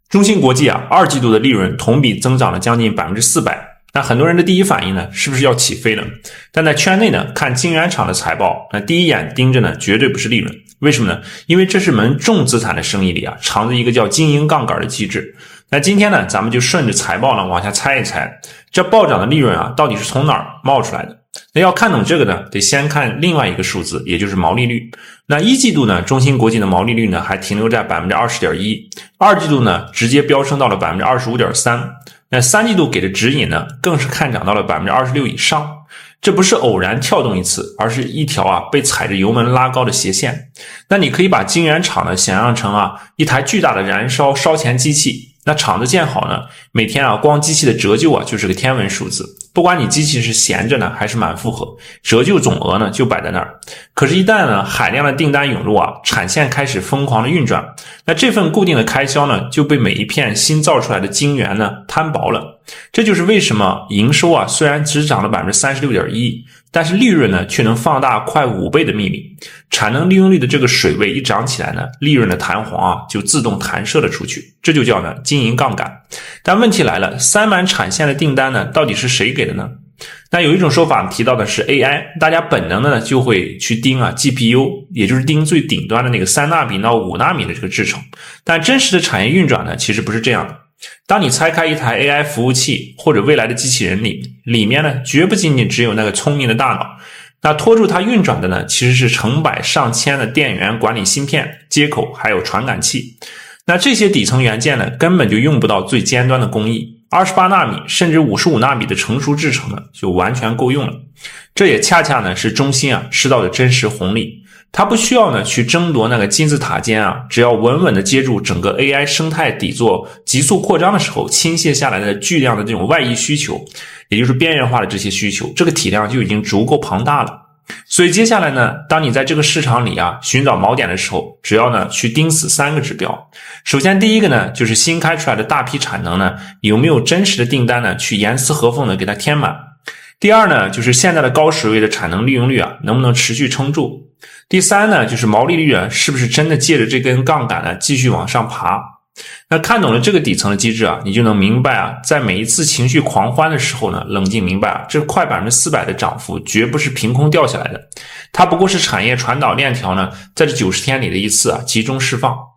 中芯国际啊，二季度的利润同比增长了将近400%。那很多人的第一反应呢，是不是要起飞了？但在圈内呢，看晶圆厂的财报，那第一眼盯着呢，绝对不是利润。为什么呢？因为这是门重资产的生意里啊，藏着一个叫经营杠杆的机制。那今天呢，咱们就顺着财报呢往下猜一猜，这暴涨的利润啊，到底是从哪儿冒出来的？那要看懂这个呢，得先看另外一个数字，也就是毛利率。那一季度呢，中芯国际的毛利率呢还停留在 20.1%， 二季度呢直接飙升到了 25.3%， 那三季度给的指引呢更是看涨到了 26% 以上。这不是偶然跳动一次，而是一条啊被踩着油门拉高的斜线。那你可以把晶圆厂呢想象成啊一台巨大的燃烧烧钱机器。那厂子建好呢，每天啊光机器的折旧啊就是个天文数字，不管你机器是闲着呢还是满负荷，折旧总额呢就摆在那儿。可是一旦呢海量的订单涌入啊，产线开始疯狂的运转，那这份固定的开销呢就被每一片新造出来的晶圆呢摊薄了。这就是为什么营收啊虽然只涨了 36.1%， 但是利润呢却能放大快5倍的秘密。产能利用率的这个水位一涨起来呢，利润的弹簧啊就自动弹射了出去，这就叫呢经营杠杆。但问题来了，塞满产线的订单呢到底是谁给的呢？那有一种说法提到的是 AI， 大家本能的呢就会去盯啊 GPU， 也就是盯最顶端的那个3纳米到5纳米的这个制程。但真实的产业运转呢其实不是这样的。当你拆开一台 AI 服务器或者未来的机器人里面呢绝不仅仅只有那个聪明的大脑，那拖住它运转的呢其实是成百上千的电源管理芯片、接口还有传感器。那这些底层元件呢根本就用不到最尖端的工艺，28纳米甚至55纳米的成熟制程呢就完全够用了。这也恰恰呢是中芯啊吃到的真实红利。它不需要呢去争夺那个金字塔尖啊，只要稳稳的接住整个 AI 生态底座急速扩张的时候倾泻下来的巨量的这种外溢需求，也就是边缘化的这些需求，这个体量就已经足够庞大了。所以接下来呢，当你在这个市场里啊寻找锚点的时候，只要呢去盯死3个指标。首先第一个呢就是新开出来的大批产能呢有没有真实的订单呢去严丝合缝的给它填满。第二呢就是现在的高水位的产能利用率啊能不能持续撑住。第三呢就是毛利率啊是不是真的借着这根杠杆呢继续往上爬。那看懂了这个底层的机制啊，你就能明白啊，在每一次情绪狂欢的时候呢，冷静明白啊，这快400%的涨幅绝不是凭空掉下来的，它不过是产业传导链条呢在这90天里的一次啊集中释放。